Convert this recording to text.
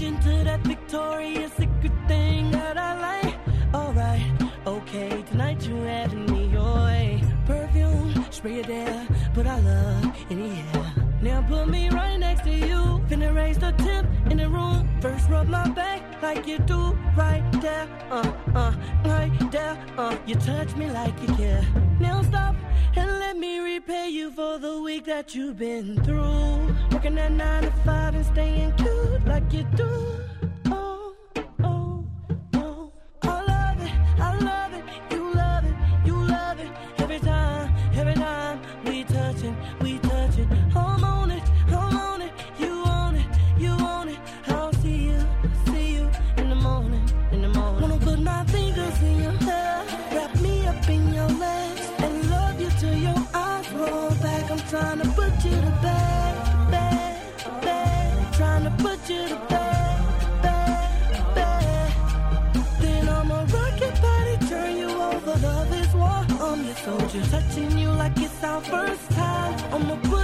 into that Victoria's Secret thing that I like. Alright, okay, tonight you having me your way. Perfume, spray it there, put our love in the air. Now put me right next to you. Finna raise the temp in the room. First rub my back like you do right there. Right there. You touch me like you care. Now stop and let me repay you for the week that you've been through. Working at 9 to 5 and staying cute like you do. Oh, oh, oh. I love it, I love it. You love it, you love it. Every time we touching, we touching. I'm on it, I'm on it. You on it, you on it. I'll see you in the morning, in the morning. Wanna put my fingers in your hair, wrap me up in your legs, and love you till your eyes roll back. I'm trying to put you to bed, bed, bed. Trying to put you to bed, bed, bed. Then I'ma rock your body, turn you over. Love is war, I'm your soldier, touching you like it's our first time. I'ma put